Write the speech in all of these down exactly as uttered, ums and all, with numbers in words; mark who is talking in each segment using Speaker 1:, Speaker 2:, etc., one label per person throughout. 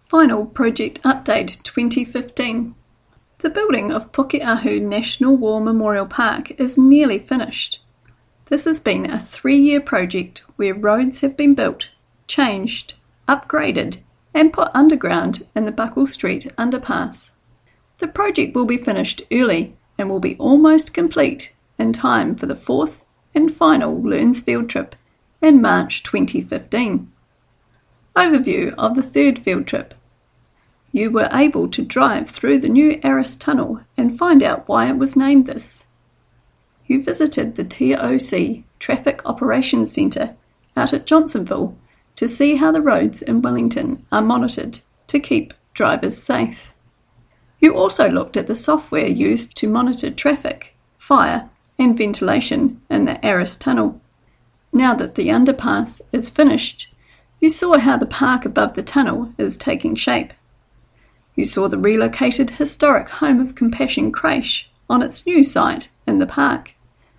Speaker 1: Final Project Update twenty fifteen. The building of Pukeahu National War Memorial Park is nearly finished. This has been a three-year project where roads have been built, changed, upgraded and put underground in the Buckle Street underpass. The project will be finished early and will be almost complete in time for the fourth and final Learns field trip in March twenty fifteen. Overview of the third field trip. You were able to drive through the new Aris Tunnel and find out why it was named this. You visited the T O C Traffic Operations Centre out at Johnsonville to see how the roads in Wellington are monitored to keep drivers safe. You also looked at the software used to monitor traffic, fire and ventilation in the Aris Tunnel. Now that the underpass is finished, you saw how the park above the tunnel is taking shape. You saw the relocated historic Home of Compassion creche on its new site in the park.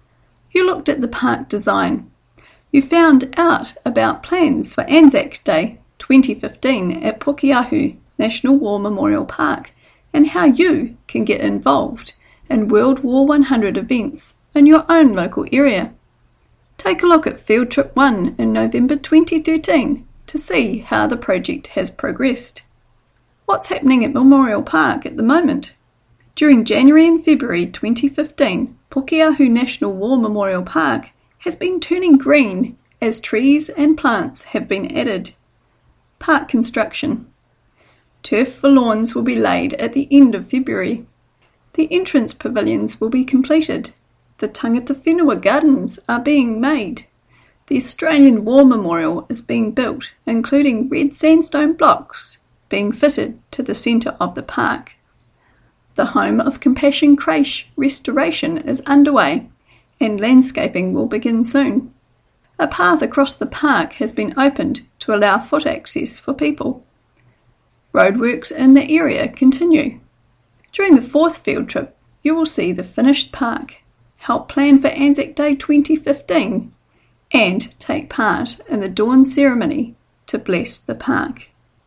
Speaker 1: You looked at the park design. You found out about plans for Anzac Day twenty fifteen at Pukeahu National War Memorial Park and how you can get involved in World War one hundred events in your own local area. Take a look at Field Trip one in November twenty thirteen to see how the project has progressed. What's happening at Memorial Park at the moment? During January and February twenty fifteen, Pukeahu National War Memorial Park has been turning green as trees and plants have been added. Park construction. Turf for lawns will be laid at the end of February. The entrance pavilions will be completed. The Tangata Whenua gardens are being made. The Australian War Memorial is being built, including red sandstone blocks being fitted to the centre of the park. The Home of Compassion creche restoration is underway and landscaping will begin soon. A path across the park has been opened to allow foot access for people. Roadworks in the area continue. During the fourth field trip, you will see the finished park, help plan for Anzac Day twenty fifteen, and take part in the dawn ceremony to bless the park.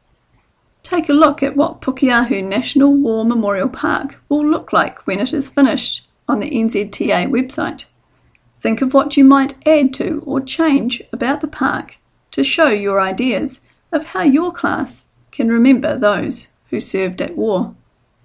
Speaker 1: Take a look at what Pukeahu National War Memorial Park will look like when it is finished on the N Z T A website. Think of what you might add to or change about the park to show your ideas of how your class can remember those who served at war.